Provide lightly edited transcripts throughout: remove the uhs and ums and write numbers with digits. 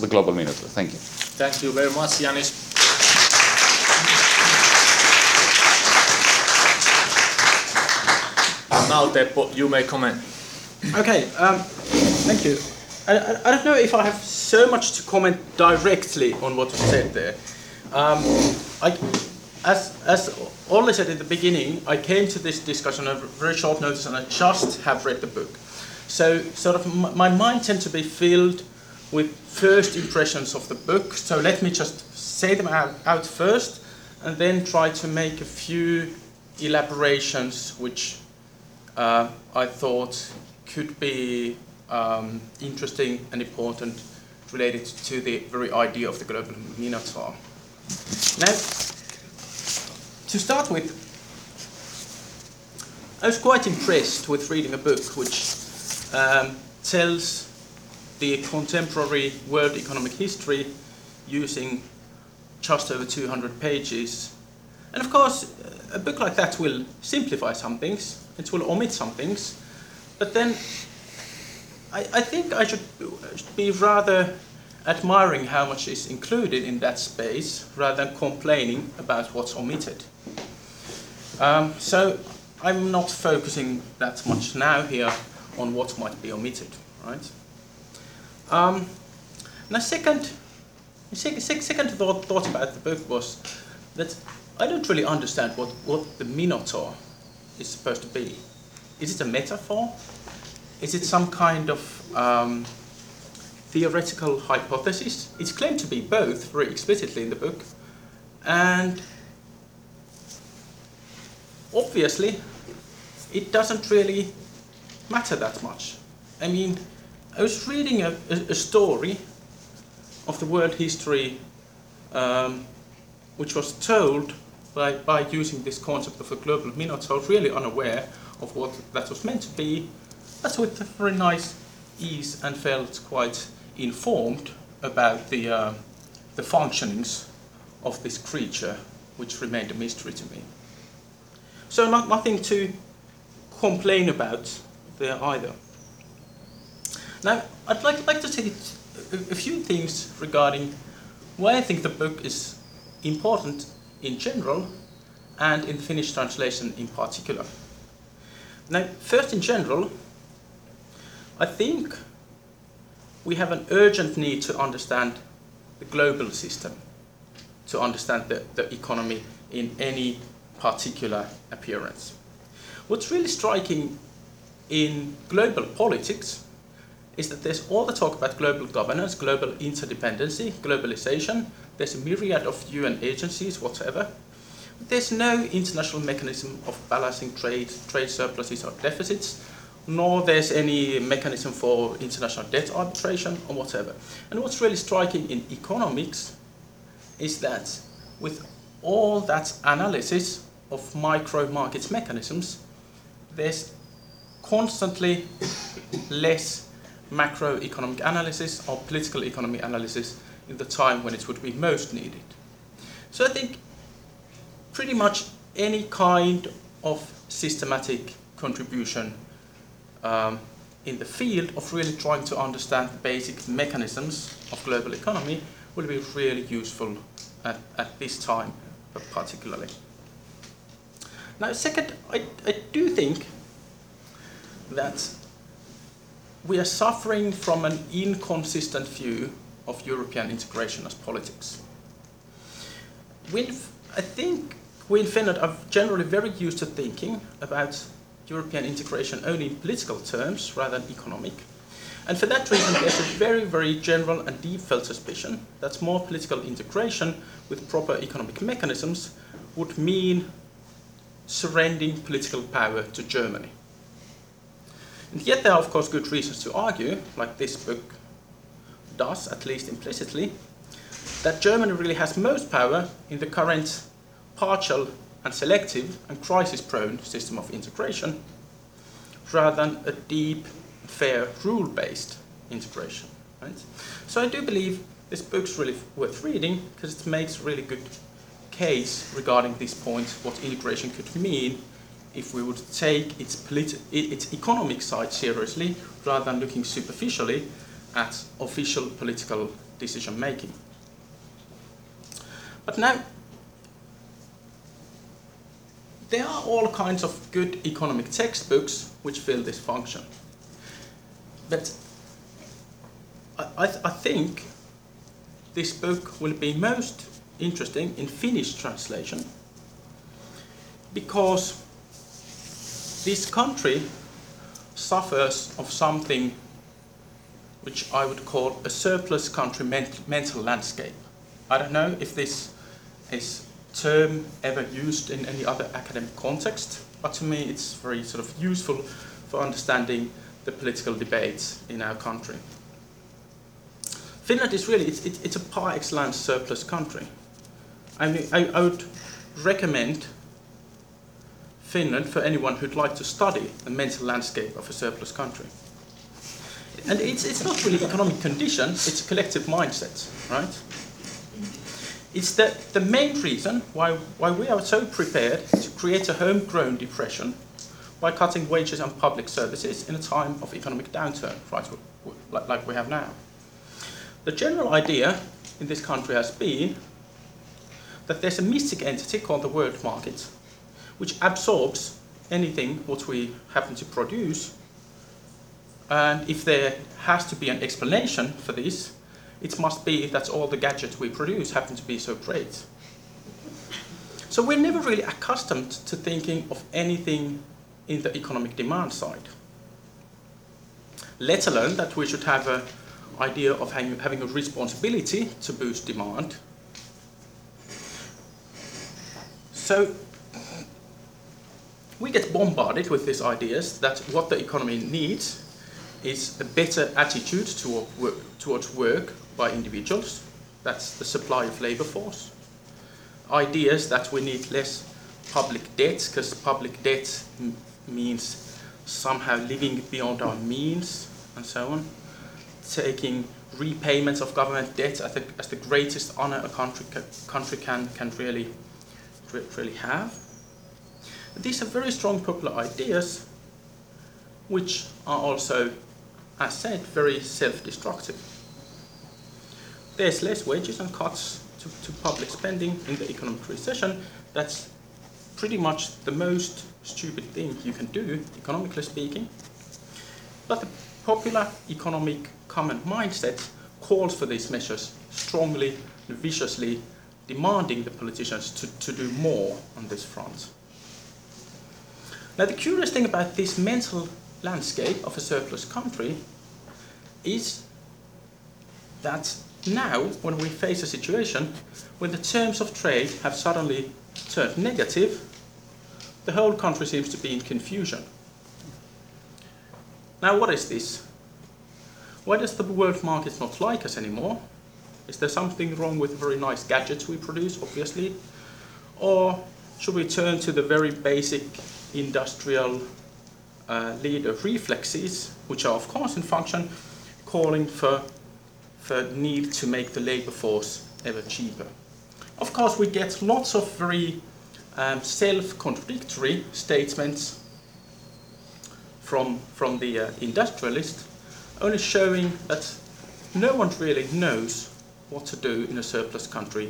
the global Minotaur. Thank you. Thank you very much, Yanis. Now, Teppo, you may comment. Okay, thank you. I don't know if I have so much to comment directly on what you said there. As Olli said in the beginning, I came to this discussion on a very short notice and I just have read the book. So sort of my mind tends to be filled with first impressions of the book. So let me just say them out first and then try to make a few elaborations which I thought could be interesting and important related to the very idea of the global Minotaur. Now, to start with, I was quite impressed with reading a book which tells the contemporary world economic history using just over 200 pages. And of course, a book like that will simplify some things, it will omit some things, but then I think I should be rather admiring how much is included in that space rather than complaining about what's omitted. So I'm not focusing that much now here on what might be omitted, right? Now second thought about the book was that I don't really understand what the Minotaur is supposed to be. Is it a metaphor? Is it some kind of theoretical hypothesis? It's claimed to be both very explicitly in the book, and obviously it doesn't really matter that much. I mean, I was reading a story of the world history which was told by using this concept of a global Minotaur, really unaware of what that was meant to be, but with a very nice ease, and felt quite informed about the functionings of this creature, which remained a mystery to me. So nothing to complain about there either. Now, I'd like to say a few things regarding why I think the book is important in general and in the Finnish translation in particular. Now, first in general, I think we have an urgent need to understand the global system, to understand the economy in any particular appearance. What's really striking in global politics is that there's all the talk about global governance, global interdependency, globalization. There's a myriad of UN agencies, whatever. But there's no international mechanism of balancing trade surpluses or deficits, nor there's any mechanism for international debt arbitration or whatever. And what's really striking in economics is that with all that analysis of micro markets mechanisms, there's constantly less macroeconomic analysis or political economy analysis in the time when it would be most needed. So I think pretty much any kind of systematic contribution in the field of really trying to understand the basic mechanisms of global economy will be really useful at this time particularly. Now second, I do think that we are suffering from an inconsistent view of European integration as politics. I think we in Finland are generally very used to thinking about European integration only in political terms rather than economic. And for that reason, there's a very, very general and deep-felt suspicion that more political integration with proper economic mechanisms would mean surrendering political power to Germany. And yet there are, of course, good reasons to argue, like this book does, at least implicitly, that Germany really has most power in the current partial and selective and crisis-prone system of integration, rather than a deep, fair, rule-based integration. Right? So I do believe this book's really worth reading because it makes a really good case regarding this point, what integration could mean if we would take its economic side seriously, rather than looking superficially at official political decision making. But now, there are all kinds of good economic textbooks which fill this function. But I think this book will be most interesting in Finnish translation, because this country suffers of something which I would call a surplus country mental landscape. I don't know if this is term ever used in any other academic context, but to me it's very sort of useful for understanding the political debates in our country. Finland is really, it's a par excellence surplus country. I mean, I would recommend Finland for anyone who'd like to study the mental landscape of a surplus country. And it's not really economic conditions, it's collective mindsets, right? It's the main reason why we are so prepared to create a homegrown depression by cutting wages and public services in a time of economic downturn, right, like we have now. The general idea in this country has been that there's a mystic entity called the world market, which absorbs anything what we happen to produce, and if there has to be an explanation for this, it must be that all the gadgets we produce happen to be so great. So we're never really accustomed to thinking of anything in the economic demand side, let alone that we should have an idea of having a responsibility to boost demand. So we get bombarded with these ideas that what the economy needs is a better attitude towards work by individuals. That's the supply of labor force. Ideas that we need less public debt, because public debt means somehow living beyond our means, and so on. Taking repayments of government debt as the greatest honor a country can really have. These are very strong popular ideas, which are also, as said, very self-destructive. There's less wages and cuts to public spending in the economic recession. That's pretty much the most stupid thing you can do, economically speaking. But the popular economic common mindset calls for these measures strongly and viciously, demanding the politicians to do more on this front. Now, the curious thing about this mental landscape of a surplus country is that now, when we face a situation when the terms of trade have suddenly turned negative, the whole country seems to be in confusion. Now, what is this? Why does the world market not like us anymore? Is there something wrong with the very nice gadgets we produce, obviously? Or should we turn to the very basic industrial leader reflexes, which are of course in function, calling for need to make the labor force ever cheaper? Of course, we get lots of very self-contradictory statements from the industrialist, only showing that no one really knows what to do in a surplus country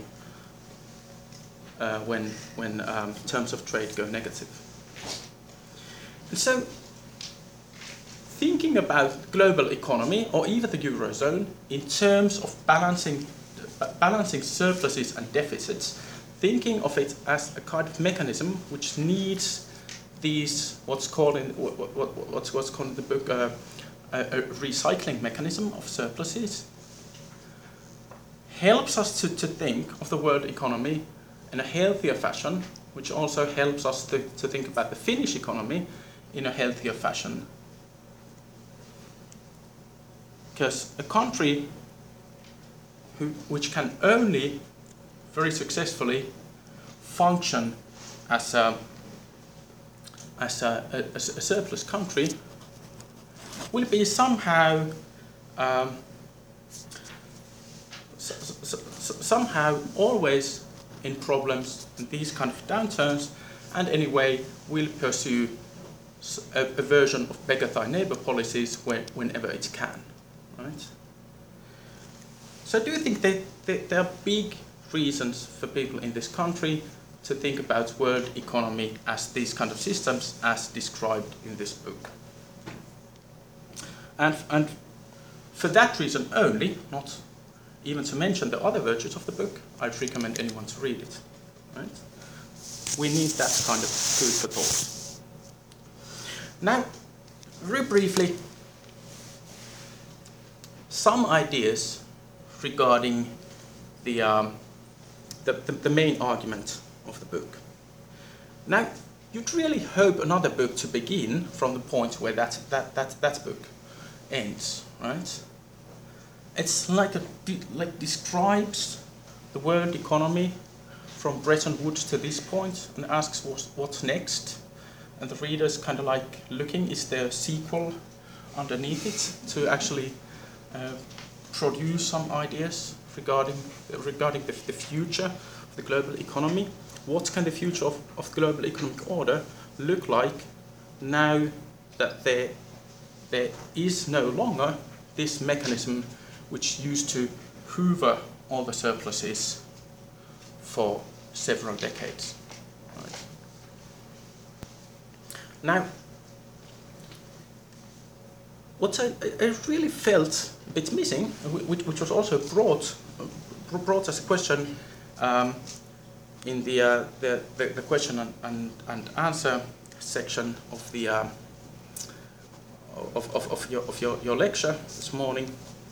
when terms of trade go negative. And so, thinking about global economy or even the Eurozone in terms of balancing surpluses and deficits, thinking of it as a kind of mechanism which needs these what's called in the book a recycling mechanism of surpluses, helps us to think of the world economy in a healthier fashion, which also helps us to think about the Finnish economy in a healthier fashion. Because a country which can only very successfully function as a surplus country will be somehow somehow always in problems in these kind of downturns, and anyway will pursue a version of beggar thy neighbor policies whenever it can, right? So I do think that there are big reasons for people in this country to think about world economy as these kind of systems as described in this book. And for that reason only, not even to mention the other virtues of the book, I'd recommend anyone to read it. Right? We need that kind of food for thought. Now, very briefly, some ideas regarding the main argument of the book. Now, you'd really hope another book to begin from the point where that book ends, right? It's like describes the world economy from Bretton Woods to this point and asks what's next, and the reader's kind of like looking, is there a sequel underneath it to actually produce some ideas regarding the future of the global economy? What can the future of the global economic order look like now that there is no longer this mechanism which used to hoover all the surpluses for several decades? Right. Now, what I really felt a bit missing, which was also brought as a question in the question and answer section of the of your lecture this morning,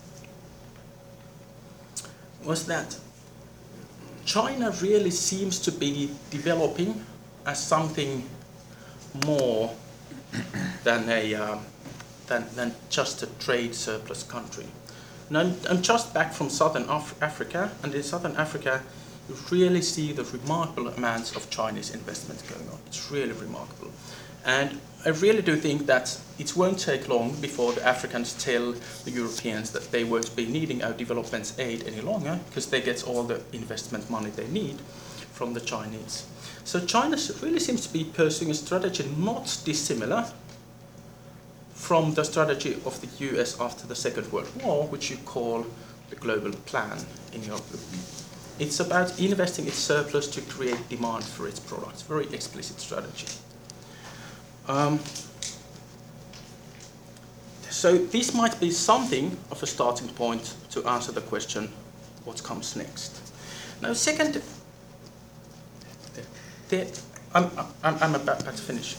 was that China really seems to be developing as something more than than just a trade surplus country. Now, I'm just back from Southern Africa, and in Southern Africa you really see the remarkable amounts of Chinese investment going on. It's really remarkable. And I really do think that it won't take long before the Africans tell the Europeans that they won't be needing our development aid any longer because they get all the investment money they need from the Chinese. So China really seems to be pursuing a strategy not dissimilar from the strategy of the US after the Second World War, which you call the global plan in your book. It's about investing its surplus to create demand for its products. Very explicit strategy. So this might be something of a starting point to answer the question, what comes next? Now, second, I'm about to finish.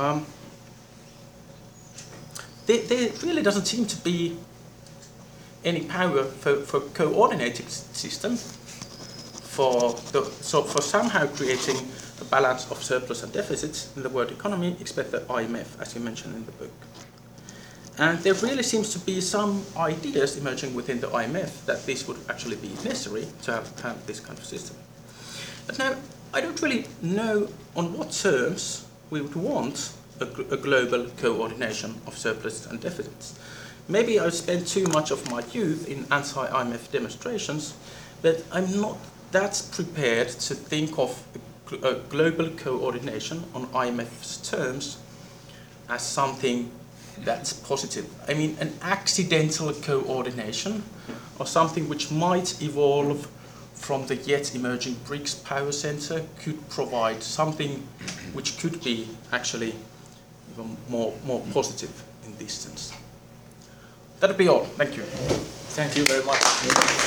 There really doesn't seem to be any power for coordinating system for somehow creating a balance of surplus and deficits in the world economy, except the IMF, as you mentioned in the book. And there really seems to be some ideas emerging within the IMF that this would actually be necessary to have this kind of system. But now, I don't really know on what terms we would want a global coordination of surplus and deficits. Maybe I've spent too much of my youth in anti-IMF demonstrations, but I'm not that prepared to think of a global coordination on IMF's terms as something that's positive. I mean, an accidental coordination or something which might evolve from the yet emerging BRICS power center could provide something which could be actually even more positive in this sense. That'll be all. Thank you. Thank you very much.